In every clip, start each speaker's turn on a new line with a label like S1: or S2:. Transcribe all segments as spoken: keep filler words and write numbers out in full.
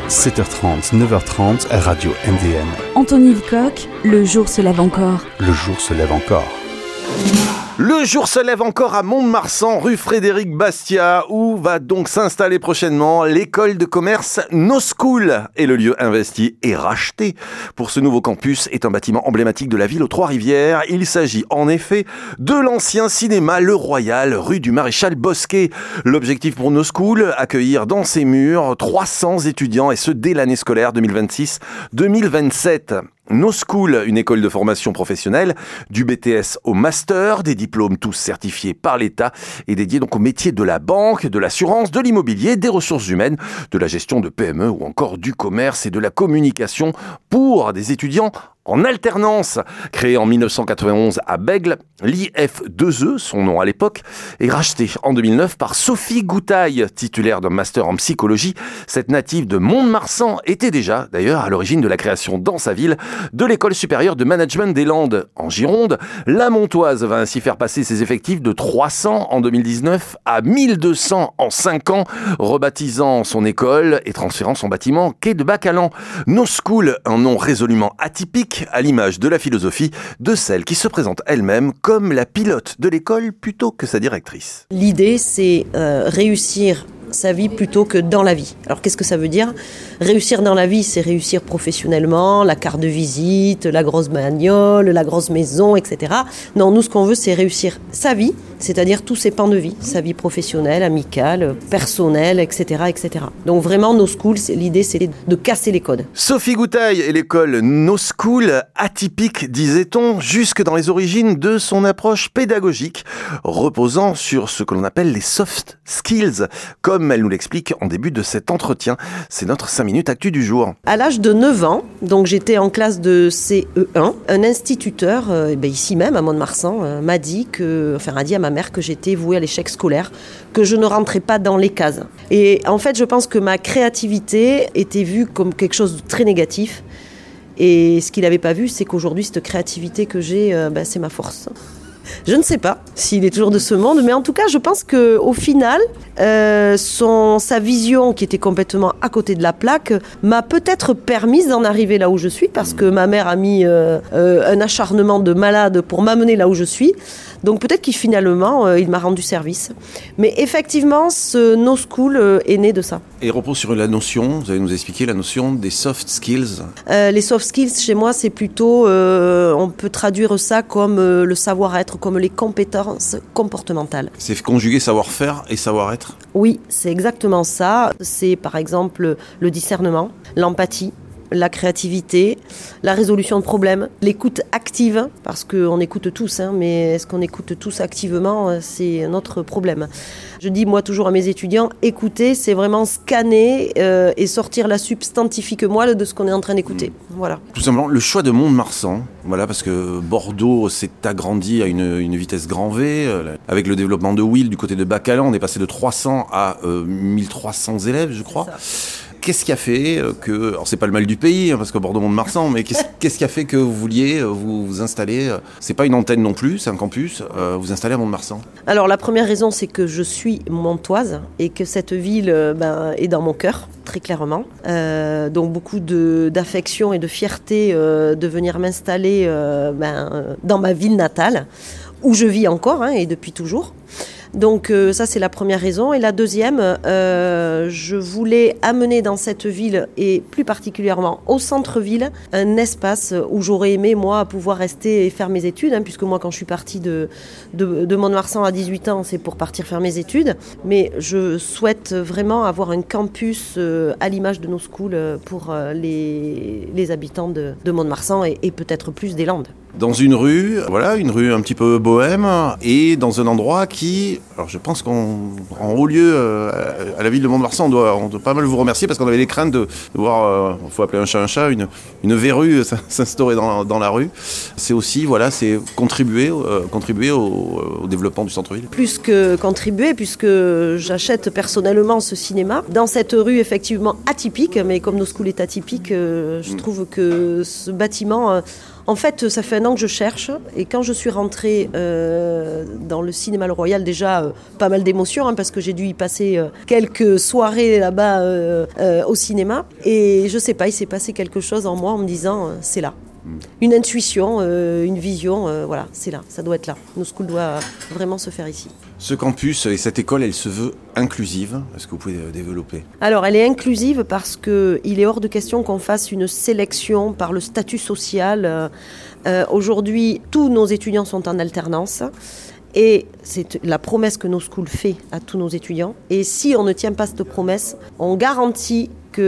S1: sept heures trente, neuf heures trente, Radio M D M.
S2: Anthony Lecoq, le jour se lève encore.
S1: Le jour se lève encore.
S3: Le jour se lève encore à Mont-de-Marsan, rue Frédéric Bastiat, où va donc s'installer prochainement l'école de commerce No School. Et le lieu investi et racheté pour ce nouveau campus est un bâtiment emblématique de la ville aux Trois-Rivières. Il s'agit en effet de l'ancien cinéma Le Royal, rue du Maréchal Bosquet. L'objectif pour No School, accueillir dans ses murs trois cents étudiants, et ce dès l'année scolaire deux mille vingt-six deux mille vingt-sept. No School, une école de formation professionnelle, du B T S au master, des diplômes tous certifiés par l'État et dédiés donc aux métiers de la banque, de l'assurance, de l'immobilier, des ressources humaines, de la gestion de P M E ou encore du commerce et de la communication pour des étudiants en alternance. Créé en dix-neuf cent quatre-vingt-onze à Bègle, l'I F deux E, son nom à l'époque, est racheté en deux mille neuf par Sophie Goutaille, titulaire d'un master en psychologie. Cette native de Mont-de-Marsan était déjà, d'ailleurs, à l'origine de la création dans sa ville de l'École supérieure de management des Landes. En Gironde, la Montoise va ainsi faire passer ses effectifs de trois cents en deux mille dix-neuf à mille deux cents en cinq ans, rebaptisant son école et transférant son bâtiment quai de Bacalan. No School, un nom résolument atypique, à l'image de la philosophie de celle qui se présente elle-même comme la pilote de l'école plutôt que sa directrice.
S4: L'idée, c'est euh, réussir sa vie plutôt que dans la vie. Alors qu'est-ce que ça veut dire ? Réussir dans la vie, c'est réussir professionnellement, la carte de visite, la grosse bagnole, la grosse maison, et cetera. Non, nous, ce qu'on veut, c'est réussir sa vie, c'est-à-dire tous ses pans de vie, sa vie professionnelle, amicale, personnelle, et cetera, et cetera. Donc vraiment, No School, c'est, l'idée, c'est de casser les codes.
S3: Sophie Goutaille et l'école No School, atypique, disait-on, jusque dans les origines de son approche pédagogique, reposant sur ce que l'on appelle les soft skills, comme elle nous l'explique en début de cet entretien. C'est notre cinq minutes actu du jour.
S4: À l'âge de neuf ans, donc j'étais en classe de C E un, un instituteur, euh, ben ici même à Mont-de-Marsan, euh, m'a dit que, enfin a dit à ma mère que j'étais vouée à l'échec scolaire, que je ne rentrais pas dans les cases. Et en fait, je pense que ma créativité était vue comme quelque chose de très négatif. Et ce qu'il n'avait pas vu, c'est qu'aujourd'hui, cette créativité que j'ai, euh, ben, c'est ma force. Je ne sais pas s'il est toujours de ce monde, mais en tout cas, je pense qu'au final, euh, son, sa vision, qui était complètement à côté de la plaque, m'a peut-être permise d'en arriver là où je suis, parce que ma mère a mis euh, euh, un acharnement de malade pour m'amener là où je suis. Donc peut-être qu'il finalement, euh, il m'a rendu service. Mais effectivement, ce No School euh, est né de ça.
S3: Et repose sur la notion, vous allez nous expliquer la notion des soft skills.
S4: Euh, les soft skills, chez moi, c'est plutôt, euh, on peut traduire ça comme euh, le savoir-être, comme les compétences comportementales.
S3: C'est conjuguer savoir-faire et savoir-être ?
S4: Oui, c'est exactement ça. C'est par exemple le discernement, l'empathie, la créativité, la résolution de problèmes, l'écoute active, parce qu'on écoute tous, hein, mais est-ce qu'on écoute tous activement ? C'est notre problème. Je dis moi toujours à mes étudiants, écouter, c'est vraiment scanner euh, et sortir la substantifique moelle de ce qu'on est en train d'écouter. Mmh. Voilà.
S3: Tout simplement, le choix de Mont-de-Marsan, voilà, parce que Bordeaux s'est agrandi à une, une vitesse grand V, euh, avec le développement de Will du côté de Bacalan, on est passé de trois cents à euh, mille trois cents élèves, je crois. Qu'est-ce qui a fait que, alors c'est pas le mal du pays, hein, parce que Bordeaux-Mont-de-Marsan, mais qu'est-ce, qu'est-ce qui a fait que vous vouliez vous, vous installer, c'est pas une antenne non plus, c'est un campus, euh, vous installer à Mont-de-Marsan ?
S4: Alors la première raison, c'est que je suis montoise et que cette ville ben, est dans mon cœur, très clairement. Euh, donc beaucoup de, d'affection et de fierté euh, de venir m'installer euh, ben, dans ma ville natale, où je vis encore, hein, et depuis toujours. Donc euh, ça, c'est la première raison. Et la deuxième, euh, je voulais amener dans cette ville, et plus particulièrement au centre-ville, un espace où j'aurais aimé, moi, pouvoir rester et faire mes études, hein, puisque moi, quand je suis partie de, de, de Mont-de-Marsan à dix-huit ans, c'est pour partir faire mes études. Mais je souhaite vraiment avoir un campus euh, à l'image de No School pour euh, les, les habitants de, de Mont-de-Marsan et, et peut-être plus des Landes.
S3: Dans une rue, voilà, une rue un petit peu bohème, et dans un endroit qui, alors je pense qu'en en haut lieu, euh, à la ville de Mont-de-Marsan, on doit, on doit pas mal vous remercier, parce qu'on avait les craintes de, de voir, il euh, faut appeler un chat un chat, une, une verrue s'instaurer dans, dans la rue. C'est aussi, voilà, c'est contribuer, euh, contribuer au, au développement du centre-ville.
S4: Plus que contribuer, puisque j'achète personnellement ce cinéma dans cette rue effectivement atypique, mais comme No School est atypique, euh, je mmh. trouve que ce bâtiment... Euh, En fait, ça fait un an que je cherche et quand je suis rentrée euh, dans le cinéma Le Royal, déjà euh, pas mal d'émotions hein, parce que j'ai dû y passer euh, quelques soirées là-bas euh, euh, au cinéma et je sais pas, il s'est passé quelque chose en moi en me disant euh, c'est là. Une intuition, euh, une vision, euh, voilà, c'est là, ça doit être là. No School doit vraiment se faire ici.
S3: Ce campus et cette école, elle se veut inclusive. Est-ce que vous pouvez développer ?
S4: Alors, elle est inclusive parce qu'il est hors de question qu'on fasse une sélection par le statut social. Euh, aujourd'hui, tous nos étudiants sont en alternance. Et c'est la promesse que No School fait à tous nos étudiants. Et si on ne tient pas cette promesse, on garantit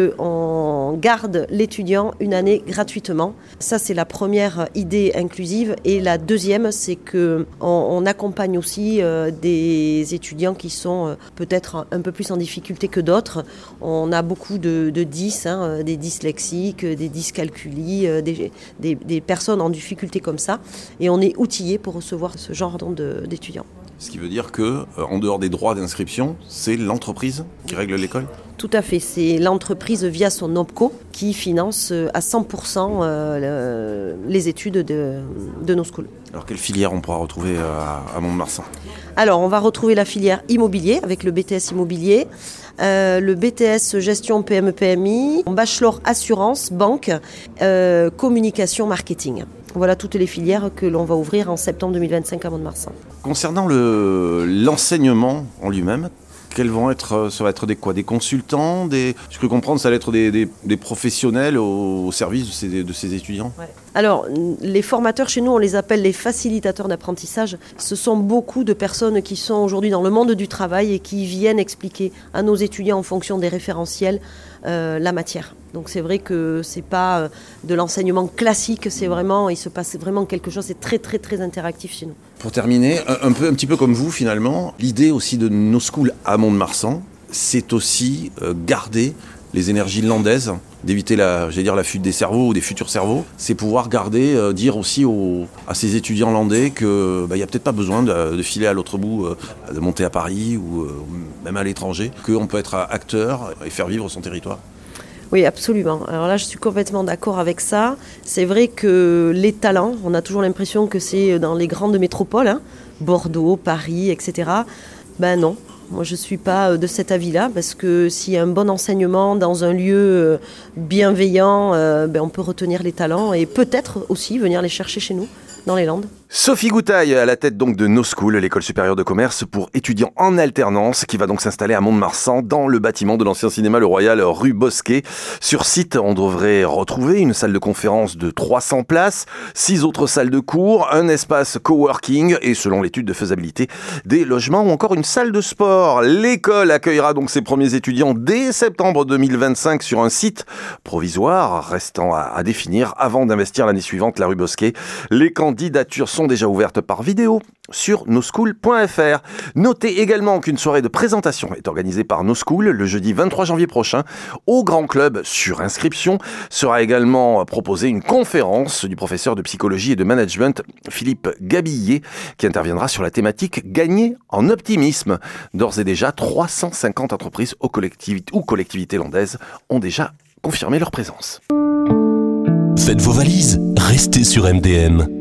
S4: qu'on garde l'étudiant une année gratuitement. Ça, c'est la première idée inclusive. Et la deuxième, c'est qu'on on accompagne aussi euh, des étudiants qui sont euh, peut-être un peu plus en difficulté que d'autres. On a beaucoup de, de dys, hein, des dyslexiques, des dyscalculies, euh, des, des, des personnes en difficulté comme ça. Et on est outillés pour recevoir ce genre de, d'étudiants.
S3: Ce qui veut dire que, euh, en dehors des droits d'inscription, c'est l'entreprise qui règle l'école ?
S4: Tout à fait, c'est l'entreprise via son OPCO qui finance à cent pour cent euh, le, les études de, de No School.
S3: Alors quelle filière on pourra retrouver à, à Mont-de-Marsan ?
S4: Alors on va retrouver la filière immobilier avec le B T S immobilier, euh, le B T S gestion P M E P M I, bachelor assurance, banque, euh, communication, marketing. Voilà toutes les filières que l'on va ouvrir en septembre deux mille vingt-cinq à Mont-de-Marsan.
S3: Concernant le, l'enseignement en lui-même, quels vont être, ça va être des quoi, des consultants, des, je peux comprendre, ça va être des, des, des professionnels au, au service de ces, de ces étudiants.
S4: Ouais. Alors, les formateurs chez nous, on les appelle les facilitateurs d'apprentissage. Ce sont beaucoup de personnes qui sont aujourd'hui dans le monde du travail et qui viennent expliquer à nos étudiants en fonction des référentiels euh, la matière. Donc c'est vrai que c'est pas euh, de l'enseignement classique, c'est vraiment, il se passe vraiment quelque chose, c'est très très très interactif chez nous.
S3: Pour terminer, un, un, peu, un petit peu comme vous finalement, l'idée aussi de No School à Mont-de-Marsan, c'est aussi euh, garder les énergies landaises, d'éviter la, j'allais dire, la fuite des cerveaux ou des futurs cerveaux. C'est pouvoir garder, euh, dire aussi aux, à ces étudiants landais qu'il bah, n'y a peut-être pas besoin de, de filer à l'autre bout, euh, de monter à Paris ou euh, même à l'étranger, qu'on peut être acteur et faire vivre son territoire.
S4: Oui, absolument. Alors là, je suis complètement d'accord avec ça. C'est vrai que les talents, on a toujours l'impression que c'est dans les grandes métropoles, hein, Bordeaux, Paris, et cetera. Ben non. Moi, je ne suis pas de cet avis-là, parce que s'il y a un bon enseignement dans un lieu bienveillant, euh, ben on peut retenir les talents et peut-être aussi venir les chercher chez nous, dans les Landes.
S3: Sophie Goutaille, à la tête donc de No School, l'école supérieure de commerce pour étudiants en alternance, qui va donc s'installer à Mont-de-Marsan, dans le bâtiment de l'ancien cinéma Le Royal, rue Bosquet. Sur site, on devrait retrouver une salle de conférence de trois cents places, six autres salles de cours, un espace coworking et, selon l'étude de faisabilité, des logements ou encore une salle de sport. L'école accueillera donc ses premiers étudiants dès septembre deux mille vingt-cinq sur un site provisoire, restant à, à définir avant d'investir l'année suivante la rue Bosquet. Les candidatures sont déjà ouvertes par vidéo sur no school point f r. Notez également qu'une soirée de présentation est organisée par No School le jeudi vingt-trois janvier prochain au Grand Club sur inscription. Sera également proposée une conférence du professeur de psychologie et de management Philippe Gabillet qui interviendra sur la thématique Gagner en optimisme. D'ores et déjà, trois cent cinquante entreprises ou collectivités, ou collectivités landaises ont déjà confirmé leur présence.
S5: Faites vos valises, restez sur M D M.